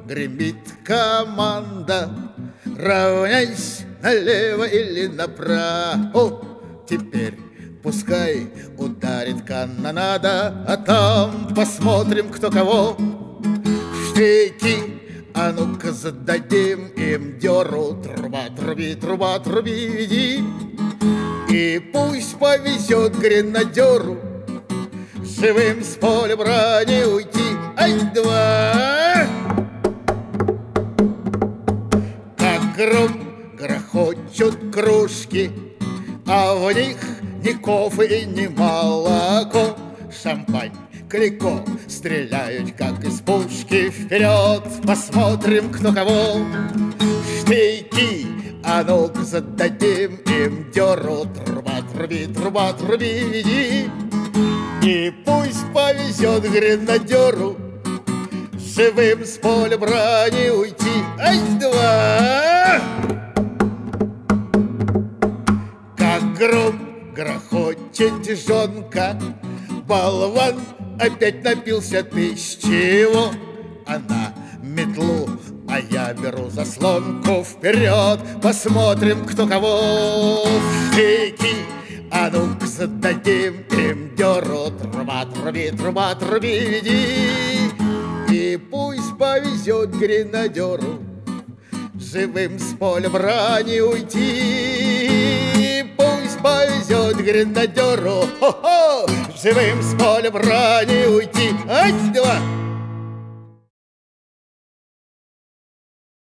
гремит команда. Равняйсь налево или направо. Теперь пускай ударит канонада, а там посмотрим, кто кого. Штыки, а ну-ка зададим им дёру. Труба, труби, труба, труби, веди. И пусть повезет гренадеру живым с поля брани уйти. Ай-два! Как гром грохочут кружки, а в них ни кофе и ни молоко. Шампань, клико стреляют, как из пушки. Вперед, посмотрим, кто кого. Штыки, а ну-ка зададим им дёру. Труба, труби, труба, труби, веди. И пусть повезет гренадеру живым с поля брани уйти. Ай-два! Как гром грохочет тяжонка, болван опять напился, ты с чего? Она метлу, а я беру заслонку. Вперед, посмотрим, кто кого. В штыки, а ну-ка зададим им дёру. Труба, труби, труба, труби, веди. И пусть повезет гренадеру живым с поля брани уйти. Пусть повезет гренадеру живым с поля брани уйти. Ай-два!